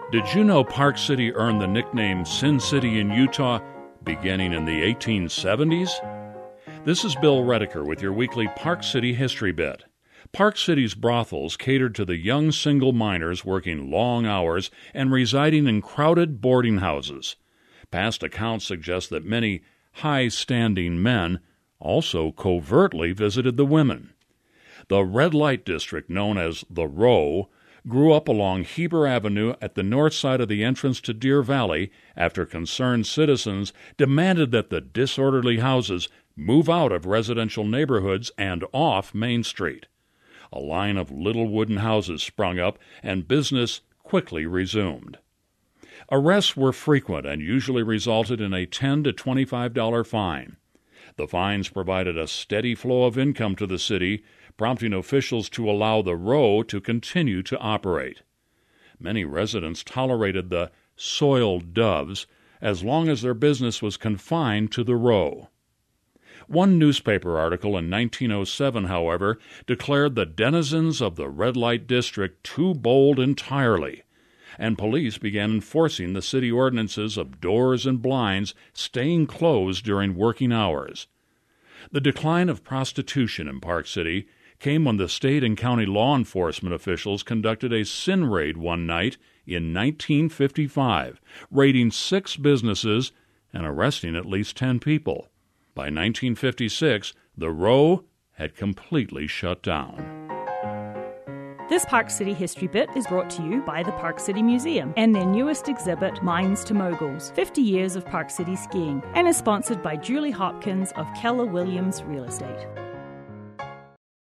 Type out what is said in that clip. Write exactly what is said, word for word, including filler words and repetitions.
Did you know Park City earned the nickname Sin City in Utah beginning in the eighteen seventies? This is Bill Rediker with your weekly Park City History Bit. Park City's brothels catered to the young single miners working long hours and residing in crowded boarding houses. Past accounts suggest that many high-standing men also covertly visited the women. The red light district, known as the Row, grew up along Heber Avenue at the north side of the entrance to Deer Valley after concerned citizens demanded that the disorderly houses move out of residential neighborhoods and off Main Street. A line of little wooden houses sprung up, and business quickly resumed. Arrests were frequent and usually resulted in a ten to twenty-five dollars fine. The fines provided a steady flow of income to the city, prompting officials to allow the Row to continue to operate. Many residents tolerated the soiled doves as long as their business was confined to the Row. One newspaper article in nineteen oh seven, however, declared the denizens of the red light district too bold entirely, and police began enforcing the city ordinances of doors and blinds staying closed during working hours. The decline of prostitution in Park City came when the state and county law enforcement officials conducted a sin raid one night in nineteen fifty-five, raiding six businesses and arresting at least ten people. By nineteen fifty-six, the Row had completely shut down. This Park City History Bit is brought to you by the Park City Museum and their newest exhibit, Mines to Moguls, fifty years of Park City Skiing, and is sponsored by Julie Hopkins of Keller Williams Real Estate.